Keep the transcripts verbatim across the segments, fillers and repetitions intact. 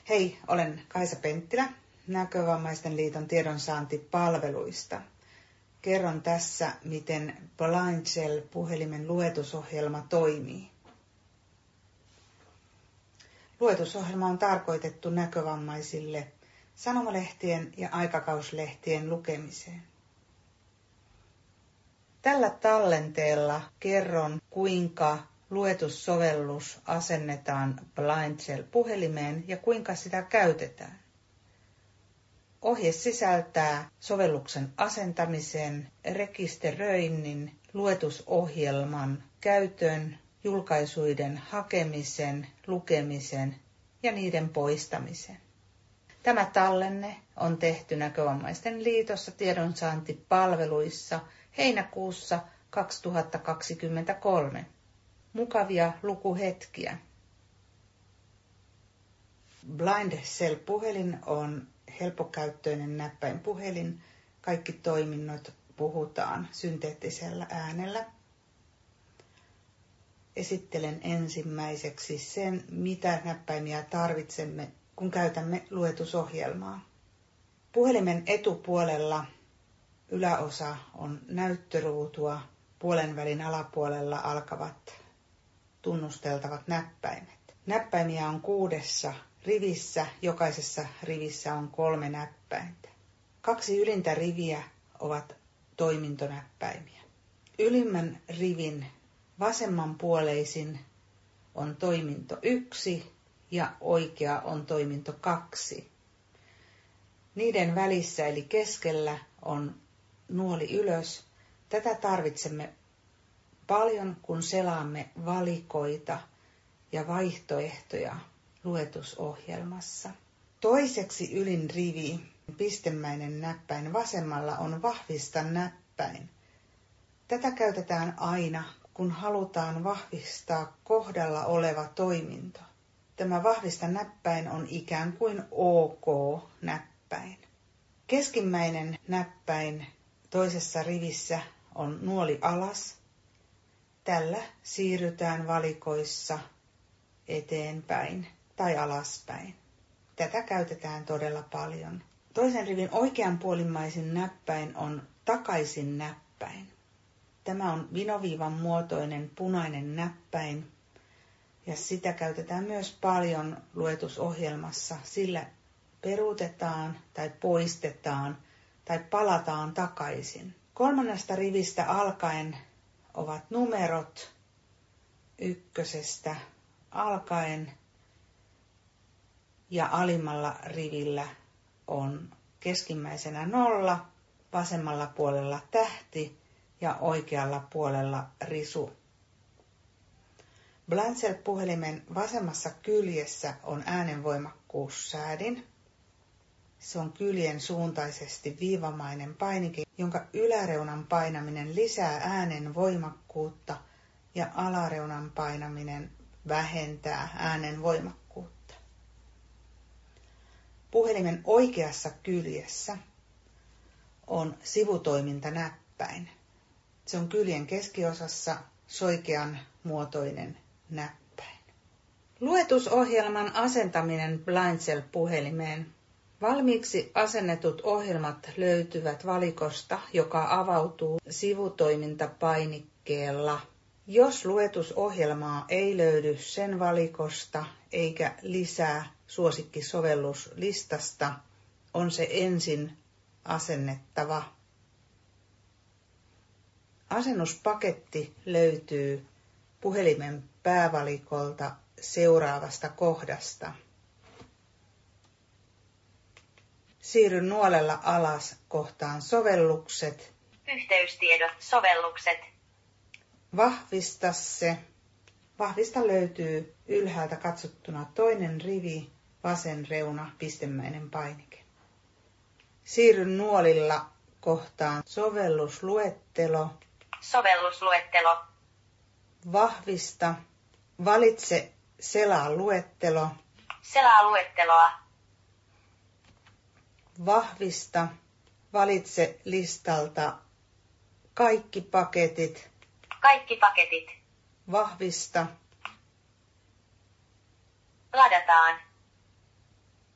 Hei, olen Kaisa Penttilä, Näkövammaisten liiton tiedonsaantipalveluista. Kerron tässä, miten BlindShell-puhelimen luetusohjelma toimii. Luetusohjelma on tarkoitettu näkövammaisille sanomalehtien ja aikakauslehtien lukemiseen. Tällä tallenteella kerron, kuinka luetussovellus asennetaan BlindShell-puhelimeen ja kuinka sitä käytetään. Ohje sisältää sovelluksen asentamisen, rekisteröinnin, luetusohjelman käytön, julkaisuiden hakemisen, lukemisen ja niiden poistamisen. Tämä tallenne on tehty Näkövammaisten liitossa tiedonsaantipalveluissa heinäkuussa kaksituhattakaksikymmentäkolme. Mukavia lukuhetkiä. BlindShell-puhelin on helppokäyttöinen näppäinpuhelin. Kaikki toiminnot puhutaan synteettisellä äänellä. Esittelen ensimmäiseksi sen, mitä näppäimiä tarvitsemme, kun käytämme luetusohjelmaa. Puhelimen etupuolella yläosa on näyttöruutua, puolenvälin alapuolella alkavat tunnusteltavat näppäimet. Näppäimiä on kuudessa rivissä, jokaisessa rivissä on kolme näppäintä. Kaksi ylintä riviä ovat toimintonäppäimiä. Ylimmän rivin vasemmanpuoleisin on toiminto yksi ja oikea on toiminto kaksi. Niiden välissä eli keskellä on nuoli ylös. Tätä tarvitsemme paljon, kun selaamme valikoita ja vaihtoehtoja luetusohjelmassa. Toiseksi ylin rivi, pistemäinen näppäin vasemmalla, on vahvista näppäin. Tätä käytetään aina, kun halutaan vahvistaa kohdalla oleva toiminto. Tämä vahvista näppäin on ikään kuin OK-näppäin. Keskimmäinen näppäin toisessa rivissä on nuoli alas. Tällä siirrytään valikoissa eteenpäin tai alaspäin. Tätä käytetään todella paljon. Toisen rivin oikeanpuolimmaisin näppäin on takaisin näppäin. Tämä on vinoviivan muotoinen punainen näppäin ja sitä käytetään myös paljon luetusohjelmassa. Sillä peruutetaan tai poistetaan tai palataan takaisin. Kolmannesta rivistä alkaen ovat numerot ykkösestä alkaen ja alimmalla rivillä on keskimmäisenä nolla, vasemmalla puolella tähti ja oikealla puolella risu. BlindShell-puhelimen vasemmassa kyljessä on äänenvoimakkuussäädin. Se on kyljen suuntaisesti viivamainen painike, jonka yläreunan painaminen lisää äänen voimakkuutta ja alareunan painaminen vähentää äänen voimakkuutta. Puhelimen oikeassa kyljessä on sivutoimintanäppäin. Se on kyljen keskiosassa soikean muotoinen näppäin. Luetusohjelman asentaminen BlindShell-puhelimeen. Valmiiksi asennetut ohjelmat löytyvät valikosta, joka avautuu sivutoimintapainikkeella. Jos luetusohjelmaa ei löydy sen valikosta eikä lisää suosikkisovelluslistasta, on se ensin asennettava. Asennuspaketti löytyy puhelimen päävalikolta seuraavasta kohdasta. Siirry nuolella alas kohtaan sovellukset. Yhteystiedot, sovellukset. Vahvista se. Vahvista löytyy ylhäältä katsottuna toinen rivi, vasen reuna, pistemäinen painike. Siirry nuolilla kohtaan sovellusluettelo. Sovellusluettelo. Vahvista. Valitse selaa luettelo. Selaa luetteloa. Vahvista. Valitse listalta kaikki paketit. Kaikki paketit. Vahvista. Ladataan.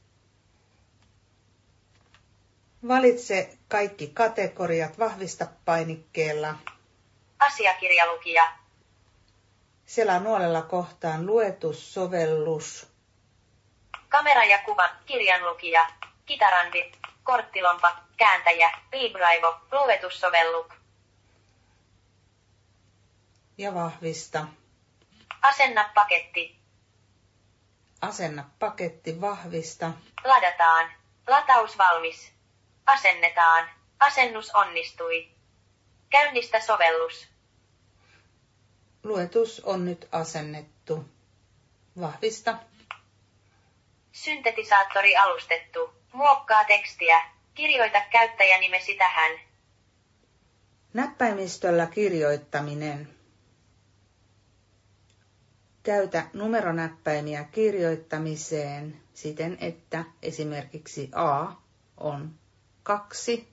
Valitse kaikki kategoriat, vahvista painikkeella. Asiakirjalukija. Selaa nuolella kohtaan luetussovellus. Kamera ja kuva, kirjanlukija, kitarandi, korttilompa, kääntäjä, Libraivo, luetussovelluk. Ja vahvista. Asenna paketti. Asenna paketti, vahvista. Ladataan. Lataus valmis. Asennetaan. Asennus onnistui. Käynnistä sovellus. Luetus on nyt asennettu. Vahvista. Syntetisaattori alustettu. Muokkaa tekstiä. Kirjoita käyttäjänimesi tähän. Näppäimistöllä kirjoittaminen. Käytä numeronäppäimiä kirjoittamiseen siten, että esimerkiksi A on kaksi,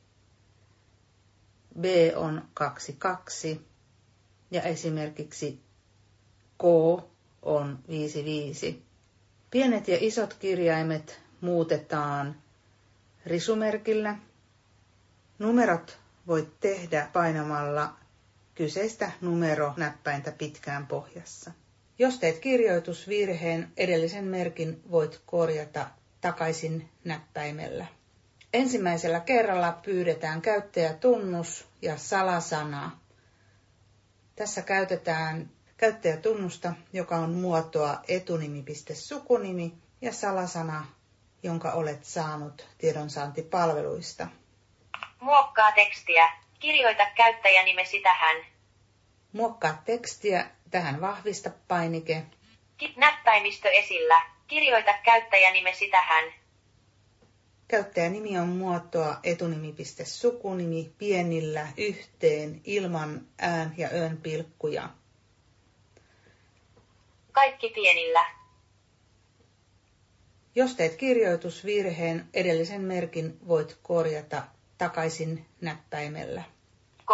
B on kaksi kaksi ja esimerkiksi K on viisi viisi. Pienet ja isot kirjaimet muutetaan risumerkillä. Numerot voit tehdä painamalla kyseistä numeronäppäintä pitkään pohjassa. Jos teet kirjoitusvirheen, edellisen merkin voit korjata takaisin näppäimellä. Ensimmäisellä kerralla pyydetään käyttäjätunnus ja salasana. Tässä käytetään käyttäjätunnusta, joka on muotoa etunimi.sukunimi ja salasana, jonka olet saanut tiedonsaantipalveluista. Muokkaa tekstiä. Kirjoita käyttäjänimesi tähän. Muokkaa tekstiä, tähän vahvista painike. Näppäimistö esillä. Kirjoita käyttäjänimesi tähän. Käyttäjänimi on muotoa etunimi.sukunimi pienillä yhteen ilman ään ja ön pilkkuja. Kaikki pienillä. Jos teet kirjoitusvirheen, edellisen merkin voit korjata takaisin näppäimellä. K.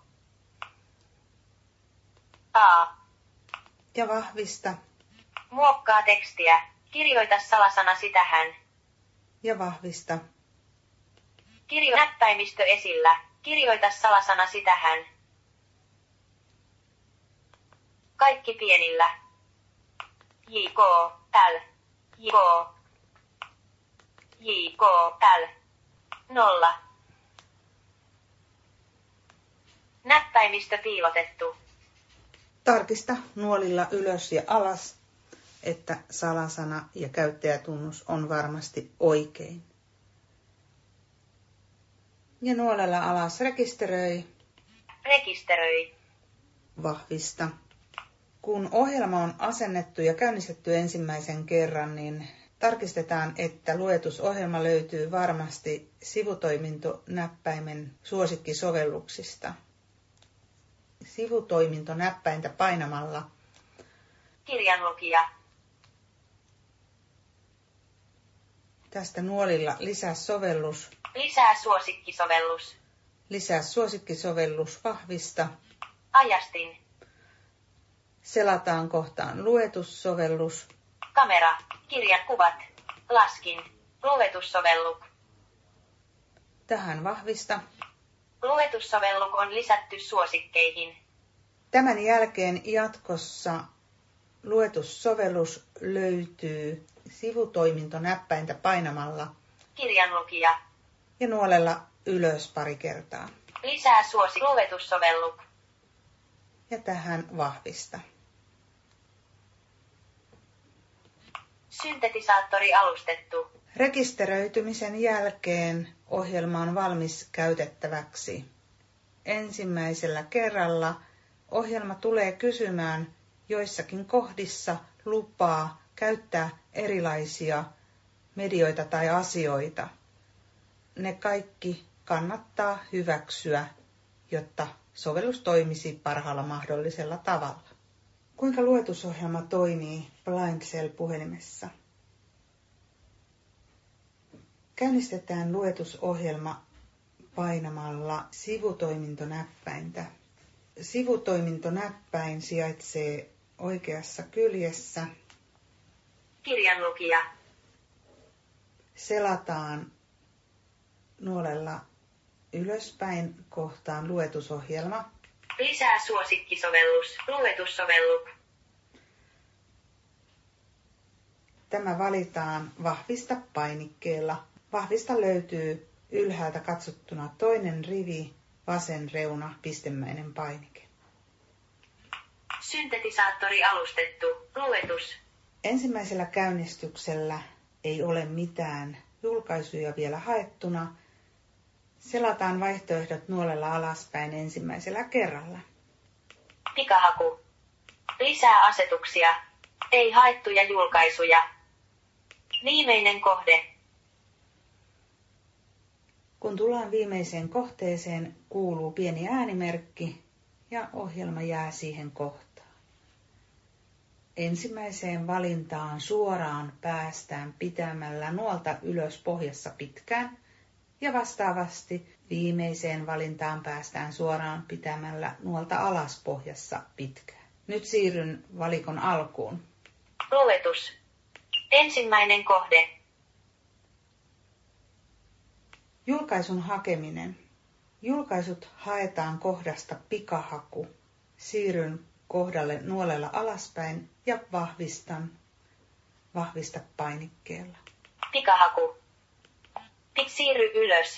A. Ja vahvista. Muokkaa tekstiä. Kirjoita salasanasi tähän. Ja vahvista. Kirjo näppäimistö esillä. Kirjoita salasanasi tähän. Kaikki pienillä. J K L J K J K L nolla. Näppäimistö piilotettu. Tarkista nuolilla ylös ja alas, että salasana ja käyttäjätunnus on varmasti oikein. Ja nuolella alas rekisteröi. Rekisteröi. Vahvista. Kun ohjelma on asennettu ja käynnistetty ensimmäisen kerran, niin tarkistetaan, että luetusohjelma löytyy varmasti sivutoimintonäppäimen suosikkisovelluksista. Sivutoimintonäppäintä painamalla Kirjanlukija. tästä nuolilla lisää sovellus, Lisää suosikkisovellus. lisää suosikkisovellus, vahvista. Ajastin. Selataan kohtaan luetussovellus. Kamera. Kirjakuvat. Laskin. Luetussovelluk. Tähän vahvista. Luetussovelluk on lisätty suosikkeihin. Tämän jälkeen jatkossa luetussovellus löytyy sivutoimintonäppäintä painamalla Kirjanlukija. ja nuolella ylös pari kertaa. Lisää suosi luetussovelluk. Ja tähän vahvista. Syntetisaattori alustettu. Rekisteröitymisen jälkeen ohjelma on valmis käytettäväksi. Ensimmäisellä kerralla ohjelma tulee kysymään joissakin kohdissa lupaa käyttää erilaisia medioita tai asioita. Ne kaikki kannattaa hyväksyä, jotta sovellus toimisi parhaalla mahdollisella tavalla. Kuinka luetusohjelma toimii BlindShell-puhelimessa? Käynnistetään luetusohjelma painamalla sivutoimintonäppäintä. Sivutoimintonäppäin sijaitsee oikeassa kyljessä. Kirjanlukija. Selataan nuolella ylöspäin kohtaan luetusohjelma. Lisää suosikkisovellus. Luetussovelluk. Tämä valitaan vahvista painikkeella. Vahvista löytyy ylhäältä katsottuna toinen rivi, vasen reuna, pistemäinen painike. Syntetisaattori alustettu. Luetus. Ensimmäisellä käynnistyksellä ei ole mitään julkaisuja vielä haettuna. Selataan vaihtoehdot nuolella alaspäin ensimmäisellä kerralla. Pikahaku. Lisää asetuksia. Ei haettuja julkaisuja. Viimeinen kohde. Kun tullaan viimeiseen kohteeseen, kuuluu pieni äänimerkki ja ohjelma jää siihen kohtaan. Ensimmäiseen valintaan suoraan päästään pitämällä nuolta ylös pohjassa pitkään ja vastaavasti viimeiseen valintaan päästään suoraan pitämällä nuolta alas pohjassa pitkään. Nyt siirryn valikon alkuun. Luetus. Ensimmäinen kohde. Julkaisun hakeminen. Julkaisut haetaan kohdasta pikahaku. Siirryn kohdalle nuolella alaspäin ja vahvistan. Vahvista painikkeella. Pikahaku. Pik siirry ylös.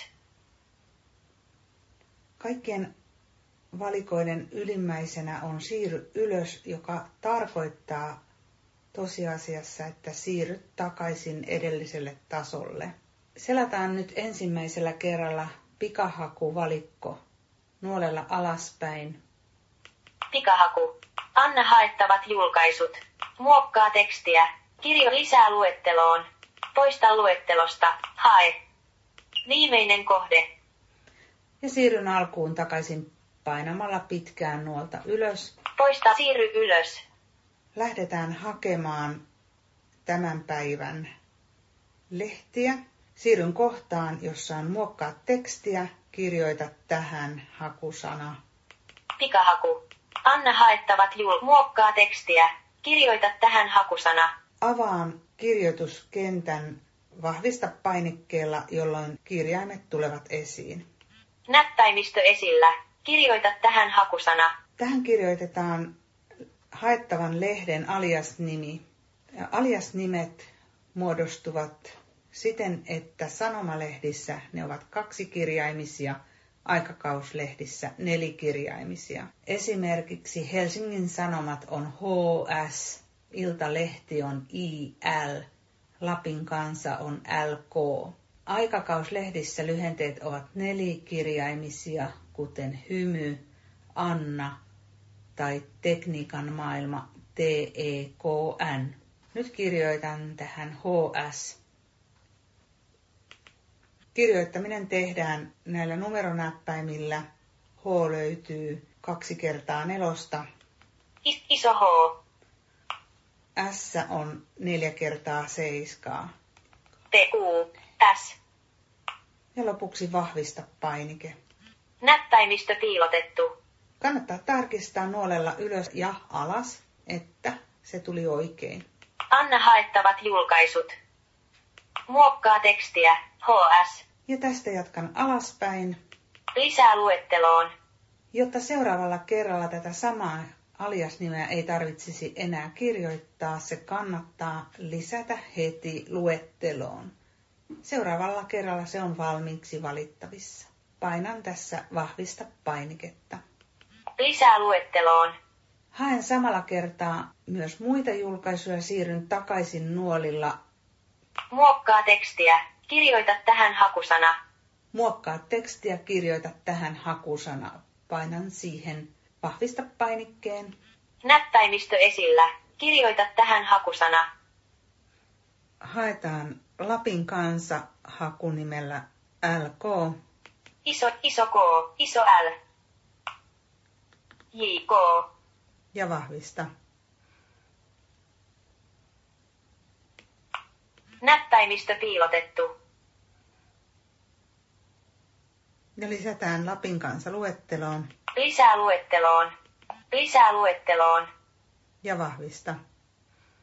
Kaikkien valikoiden ylimmäisenä on siirry ylös, joka tarkoittaa tosiasiassa, että siirryt takaisin edelliselle tasolle. Selataan nyt ensimmäisellä kerralla pikahakuvalikko nuolella alaspäin. Pikahaku. Anna haettavat julkaisut. Muokkaa tekstiä. Kirjo lisää luetteloon. Poista luettelosta. Hae. Viimeinen kohde. Ja siirryn alkuun takaisin painamalla pitkään nuolta ylös. Poista siirry ylös. Lähdetään hakemaan tämän päivän lehtiä. Siirryn kohtaan, jossa on muokkaa tekstiä. Kirjoita tähän hakusana. Pikahaku. Anna haettavat jul. Muokkaa tekstiä. Kirjoita tähän hakusana. Avaan kirjoituskentän vahvista painikkeella, jolloin kirjaimet tulevat esiin. Näppäimistö esillä. Kirjoita tähän hakusana. Tähän kirjoitetaan haettavan lehden aliasnimi. Ja aliasnimet muodostuvat siten, että sanomalehdissä ne ovat kaksikirjaimisia, aikakauslehdissä nelikirjaimisia. Esimerkiksi Helsingin Sanomat on H S, Iltalehti on I L, Lapin Kansa on L K. Aikakauslehdissä lyhenteet ovat nelikirjaimisia, kuten Hymy, Anna tai Tekniikan maailma T E K N. Nyt kirjoitan tähän H S. Kirjoittaminen tehdään näillä numeronäppäimillä. H löytyy kaksi kertaa nelosta. Is- iso H. S on neljä kertaa seiskaa. T U S. Ja lopuksi vahvista painike. Näppäimistö piilotettu. Kannattaa tarkistaa nuolella ylös ja alas, että se tuli oikein. Anna haettavat julkaisut. Muokkaa tekstiä. H S. Ja tästä jatkan alaspäin. Lisää luetteloon. Jotta seuraavalla kerralla tätä samaa aliasnimeä ei tarvitsisi enää kirjoittaa, se kannattaa lisätä heti luetteloon. Seuraavalla kerralla se on valmiiksi valittavissa. Painan tässä vahvista painiketta. Lisää luetteloon. Haen samalla kertaa myös muita julkaisuja, siirryn takaisin nuolilla. Muokkaa tekstiä. Kirjoita tähän hakusana. Muokkaa tekstiä, kirjoita tähän hakusana. Painan siihen vahvista painikkeen. Näppäimistö esillä. Kirjoita tähän hakusana. Haetaan Lapin Kansa hakunimellä L K. Iso, iso K, iso L. J K. Ja vahvista. Näppäimistö piilotettu. Ja lisätään Lapin Kansa luetteloon. Lisää luetteloon. Lisää luetteloon. Ja vahvista.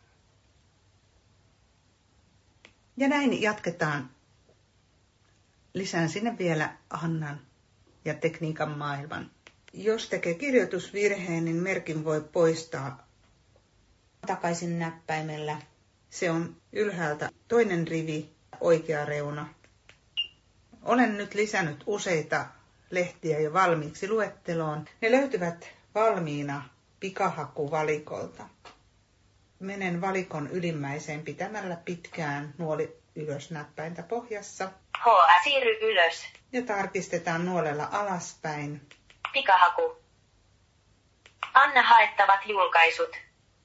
Ja näin jatketaan Lisään sinne vielä Annan ja tekniikan maailman. Jos tekee kirjoitusvirheen, niin merkin voi poistaa takaisin näppäimellä. Se on ylhäältä toinen rivi, oikea reuna. Olen nyt lisännyt useita lehtiä jo valmiiksi luetteloon. Ne löytyvät valmiina pikahakuvalikolta. Menen valikon ylimmäiseen pitämällä pitkään nuoli ylös näppäintä pohjassa. H, siirry ylös. Ja tarkistetaan nuolella alaspäin. Pikahaku. Anna haettavat julkaisut.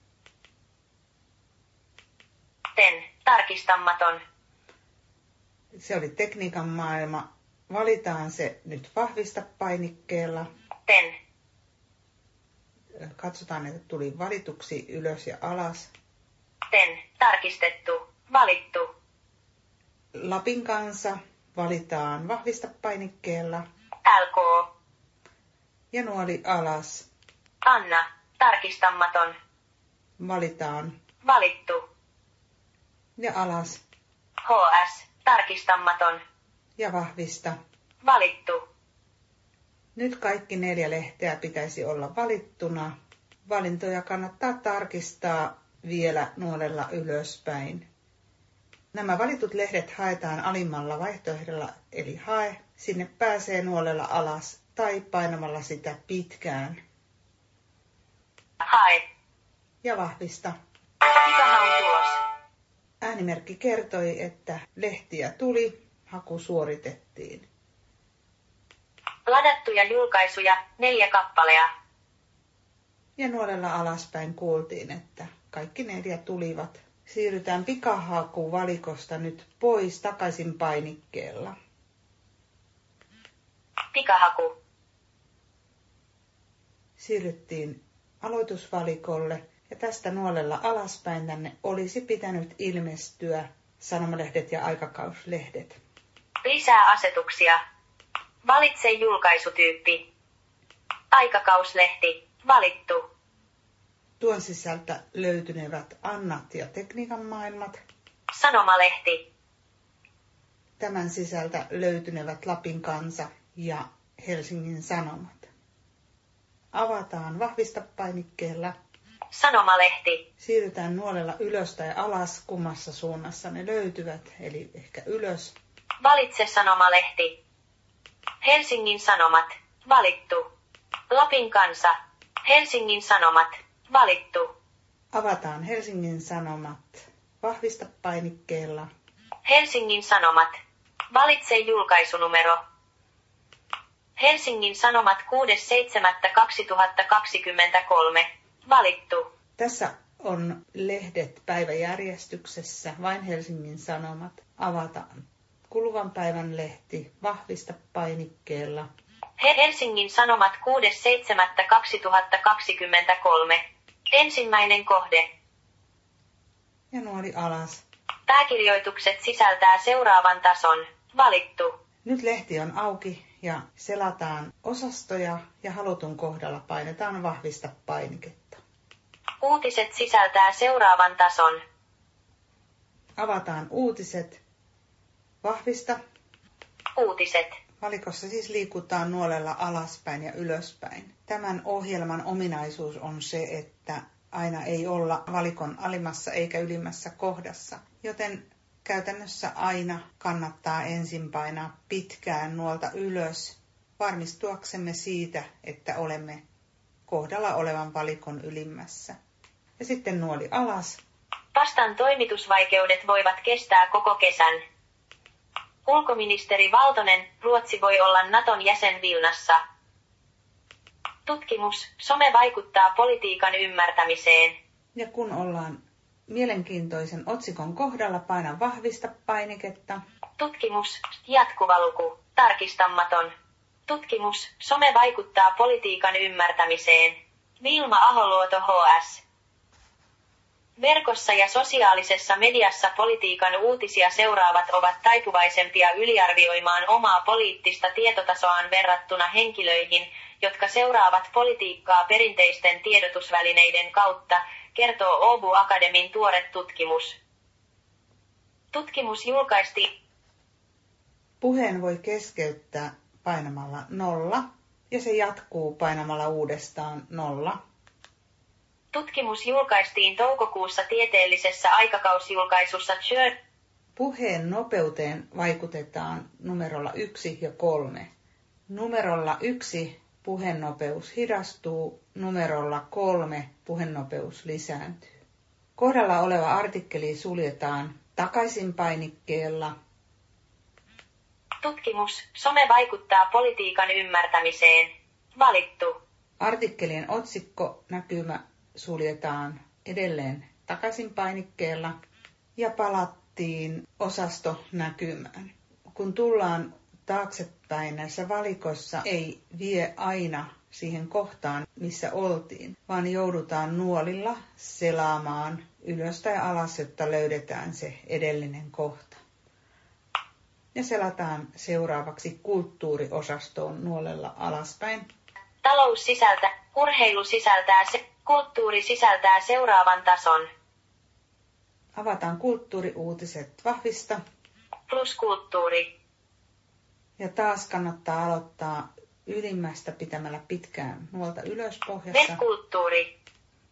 Ten, tarkistamaton. Se oli tekniikan maailma. Valitaan se nyt vahvista painikkeella. Ten. Katsotaan, että tuli valituksi ylös ja alas. Ten, tarkistettu, valittu. Lapin kanssa valitaan vahvista painikkeella. L K. Ja nuoli alas. Anna, tarkistamaton. Valitaan. Valittu. Ja alas. H S, tarkistamaton. Ja vahvista. Valittu. Nyt kaikki neljä lehteä pitäisi olla valittuna. Valintoja kannattaa tarkistaa vielä nuolella ylöspäin. Nämä valitut lehdet haetaan alimmalla vaihtoehdolla, eli hae. Sinne pääsee nuolella alas tai painamalla sitä pitkään. Hae. Ja vahvista. Pikahaun tulos. Äänimerkki kertoi, että lehtiä tuli, haku suoritettiin. Ladattuja julkaisuja, neljä kappalea. Ja nuolella alaspäin kuultiin, että kaikki neljä tulivat. Siirrytään pikahakuvalikosta nyt pois takaisin painikkeella. Pikahaku. Siirryttiin aloitusvalikolle ja tästä nuolella alaspäin tänne olisi pitänyt ilmestyä sanomalehdet ja aikakauslehdet. Lisää asetuksia. Valitse julkaisutyyppi. Aikakauslehti. Valittu. Tuon sisältä löytynevät Annat ja tekniikan maailmat. Sanomalehti. Tämän sisältä löytynevät Lapin Kansa ja Helsingin Sanomat. Avataan vahvista painikkeella. Sanomalehti. Siirrytään nuolella ylös tai alas, kummassa suunnassa ne löytyvät, eli ehkä ylös. Valitse sanomalehti. Helsingin Sanomat. Valittu. Lapin Kansa. Helsingin Sanomat. Valittu. Avataan Helsingin Sanomat vahvista painikkeella. Helsingin Sanomat. Valitse julkaisunumero. Helsingin Sanomat kuudes seitsemättä kaksituhattakaksikymmentäkolme. Valittu. Tässä on lehdet päiväjärjestyksessä, vain Helsingin Sanomat. Avataan kuluvan päivän lehti vahvista painikkeella. Helsingin Sanomat kuudes seitsemättä kaksituhattakaksikymmentäkolme. Ensimmäinen kohde. Ja nuoli alas. Pääkirjoitukset sisältää seuraavan tason. Valittu. Nyt lehti on auki ja selataan osastoja ja halutun kohdalla painetaan vahvista painiketta. Uutiset sisältää seuraavan tason. Avataan uutiset. Vahvista. Uutiset. Valikossa siis liikutaan nuolella alaspäin ja ylöspäin. Tämän ohjelman ominaisuus on se, että aina ei olla valikon alimmassa eikä ylimmässä kohdassa, joten käytännössä aina kannattaa ensin painaa pitkään nuolta ylös varmistuaksemme siitä, että olemme kohdalla olevan valikon ylimmässä. Ja sitten nuoli alas. Pastan toimitusvaikeudet voivat kestää koko kesän. Ulkoministeri Valtonen, Ruotsi voi olla Naton jäsen Vilnassa. Tutkimus, some vaikuttaa politiikan ymmärtämiseen. Ja kun ollaan mielenkiintoisen otsikon kohdalla, paina vahvista painiketta. Tutkimus, jatkuva luku, tarkistamaton. Tutkimus, some vaikuttaa politiikan ymmärtämiseen. Vilma Aholuoto H S. Verkossa ja sosiaalisessa mediassa politiikan uutisia seuraavat ovat taipuvaisempia yliarvioimaan omaa poliittista tietotasoaan verrattuna henkilöihin, jotka seuraavat politiikkaa perinteisten tiedotusvälineiden kautta, kertoo Åbo Akademin tuore tutkimus. Tutkimus julkaistiin Puheen voi keskeyttää painamalla nolla ja se jatkuu painamalla uudestaan nolla. Tutkimus julkaistiin toukokuussa tieteellisessä aikakausjulkaisussa Journal. Puheen nopeuteen vaikutetaan numerolla yksi ja kolme. Numerolla yksi puhenopeus hidastuu, numerolla kolme puhenopeus lisääntyy. Kohdalla oleva artikkeli suljetaan takaisin painikkeella. Tutkimus, some vaikuttaa politiikan ymmärtämiseen. Valittu. Artikkelien otsikko näkymä suljetaan edelleen takaisin painikkeella ja palattiin osasto näkymään. Kun tullaan taaksepäin näissä valikoissa, ei vie aina siihen kohtaan, missä oltiin, vaan joudutaan nuolilla selaamaan ylös tai alas, jotta löydetään se edellinen kohta. Ja selataan seuraavaksi kulttuuriosastoon nuolella alaspäin. Talous sisältää, urheilu sisältää, se, kulttuuri sisältää seuraavan tason. Avataan kulttuuriuutiset vahvista. Plus kulttuuri. Ja taas kannattaa aloittaa ylimmästä pitämällä pitkään nuolta ylös pohjassa. Kulttuuri.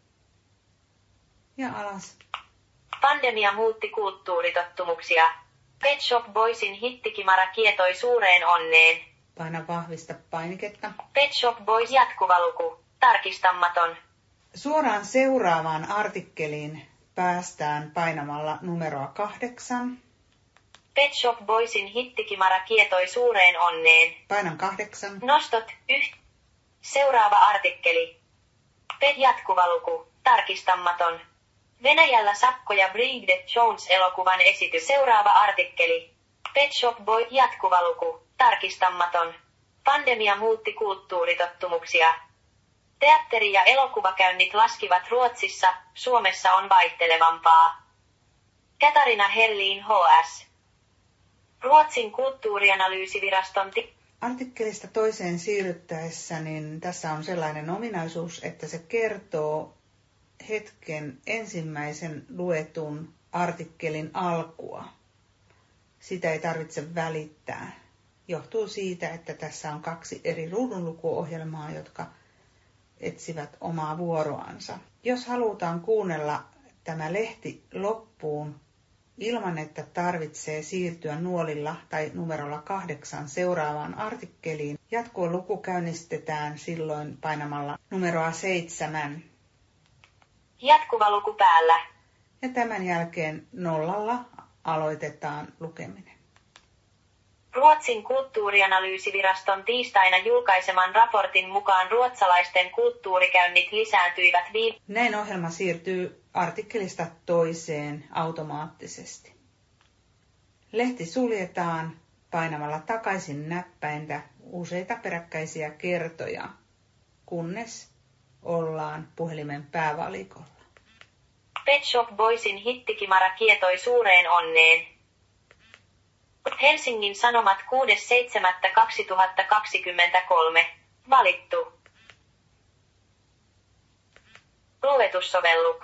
Ja alas. Pandemia muutti kulttuuritottumuksia. Pet Shop Boysin hittikimara kietoi suureen onneen. Paina vahvista painiketta. Pet Shop Boys jatkuva luku. Tarkistamaton. Suoraan seuraavaan artikkeliin päästään painamalla numeroa kahdeksan. Pet Shop Boysin hittikimara kietoi suureen onneen. Painan kahdeksan. Nostot, yht. Seuraava artikkeli. Pet jatkuva luku. Tarkistamaton. Venäjällä sakkoja Bridget Jones-elokuvan esitys. Seuraava artikkeli. Pet Shop Boy jatkuva luku. Tarkistamaton. Pandemia muutti kulttuuritottumuksia. Teatteri- ja elokuvakäynnit laskivat Ruotsissa, Suomessa on vaihtelevampaa. Katarina Helliin H S. Ruotsin kulttuurianalyysiviraston ti- Artikkelista toiseen siirryttäessä, niin tässä on sellainen ominaisuus, että se kertoo hetken ensimmäisen luetun artikkelin alkua. Sitä ei tarvitse välittää. Johtuu siitä, että tässä on kaksi eri ruudunlukuohjelmaa, jotka etsivät omaa vuoroansa. Jos halutaan kuunnella tämä lehti loppuun ilman, että tarvitsee siirtyä nuolilla tai numerolla kahdeksan seuraavaan artikkeliin, jatkuva luku käynnistetään silloin painamalla numeroa seitsemän. Jatkuva luku päällä. Ja tämän jälkeen nollalla aloitetaan lukeminen. Ruotsin kulttuurianalyysiviraston tiistaina julkaiseman raportin mukaan ruotsalaisten kulttuurikäynnit lisääntyivät viime... Näin ohjelma siirtyy artikkelista toiseen automaattisesti. Lehti suljetaan painamalla takaisin näppäintä useita peräkkäisiä kertoja, kunnes ollaan puhelimen päävalikolla. Pet Shop Boysin hittikimara kietoi suureen onneen. Helsingin Sanomat kuudes seitsemättä kaksituhattakaksikymmentäkolme. Valittu. Luetussovellus.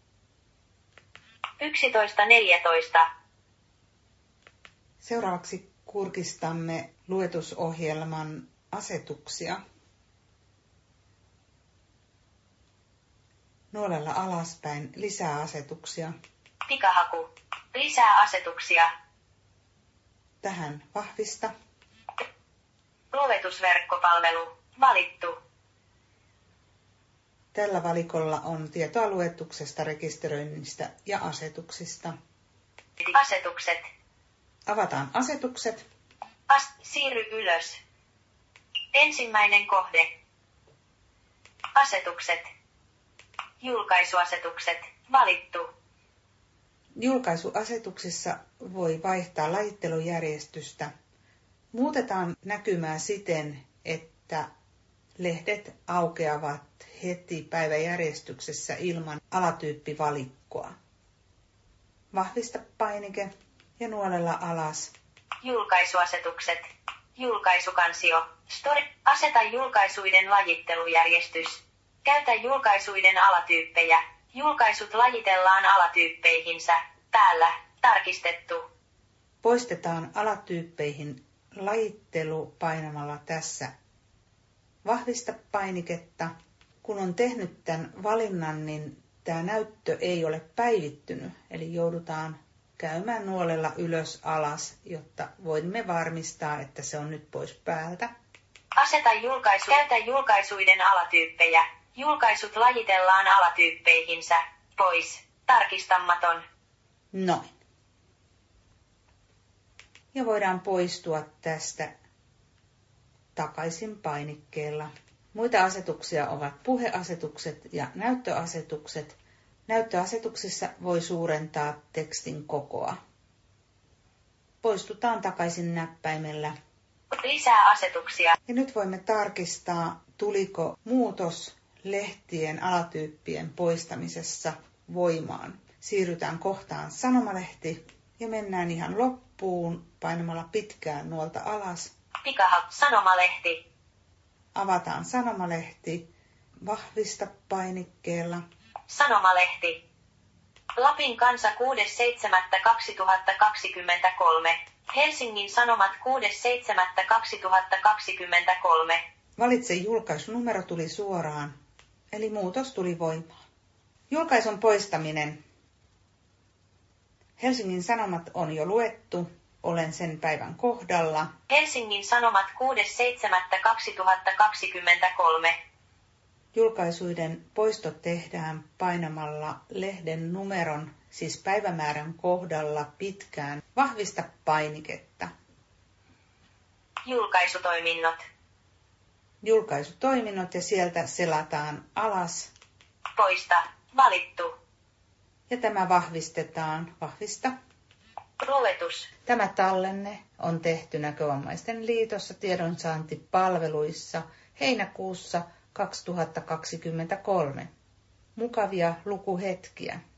yksitoista neljätoista. Seuraavaksi kurkistamme luetusohjelman asetuksia. Nuolella alaspäin lisää asetuksia. Pikahaku. Lisää asetuksia. Tähän vahvista. Luetusverkkopalvelu. Valittu. Tällä valikolla on tietoa luetuksesta, rekisteröinnistä ja asetuksista. Asetukset. Avataan asetukset. Ast, siirry ylös. Ensimmäinen kohde. Asetukset. Julkaisuasetukset. Valittu. Julkaisuasetuksissa voi vaihtaa lajittelujärjestystä. Muutetaan näkymää siten, että lehdet aukeavat heti päiväjärjestyksessä ilman alatyyppivalikkoa. Vahvista painike ja nuolella alas. Julkaisuasetukset. Julkaisukansio. Story. Aseta julkaisuiden lajittelujärjestys. Käytä julkaisuiden alatyyppejä. Julkaisut lajitellaan alatyyppeihinsä. Päällä. Tarkistettu. Poistetaan alatyyppeihin lajittelu painamalla tässä vahvista painiketta. Kun on tehnyt tämän valinnan, niin tämä näyttö ei ole päivittynyt, eli joudutaan käymään nuolella ylös alas, jotta voimme varmistaa, että se on nyt pois päältä. Aseta julkaisu. Käytä julkaisuiden alatyyppejä. Julkaisut lajitellaan alatyyppeihinsä. Pois. Tarkistamaton. Noin. Ja voidaan poistua tästä takaisin painikkeella. Muita asetuksia ovat puheasetukset ja näyttöasetukset. Näyttöasetuksissa voi suurentaa tekstin kokoa. Poistutaan takaisin näppäimellä. Lisää asetuksia. Ja nyt voimme tarkistaa, tuliko muutos lehtien alatyyppien poistamisessa voimaan. Siirrytään kohtaan sanomalehti ja mennään ihan loppuun painamalla pitkään nuolta alas. Pikaha, sanomalehti. Avataan sanomalehti, vahvista painikkeella. Sanomalehti. Lapin kansa kuudes seitsemättä kaksituhattakaksikymmentäkolme. Helsingin Sanomat kuudes seitsemättä kaksituhattakaksikymmentäkolme. Valitse julkaisunumero tuli suoraan, eli muutos tuli voimaan. Julkaisun poistaminen. Helsingin Sanomat on jo luettu. Olen sen päivän kohdalla. Helsingin Sanomat kuudes seitsemättä kaksituhattakaksikymmentäkolme. Julkaisuiden poisto tehdään painamalla lehden numeron, siis päivämäärän kohdalla pitkään vahvista painiketta. Julkaisutoiminnot. Julkaisutoiminnot ja sieltä selataan alas. Poista. Valittu. Ja tämä vahvistetaan. Vahvista. Luetus. Tämä tallenne on tehty Näkövammaisten liitossa tiedonsaantipalveluissa heinäkuussa kaksituhattakaksikymmentäkolme. Mukavia lukuhetkiä.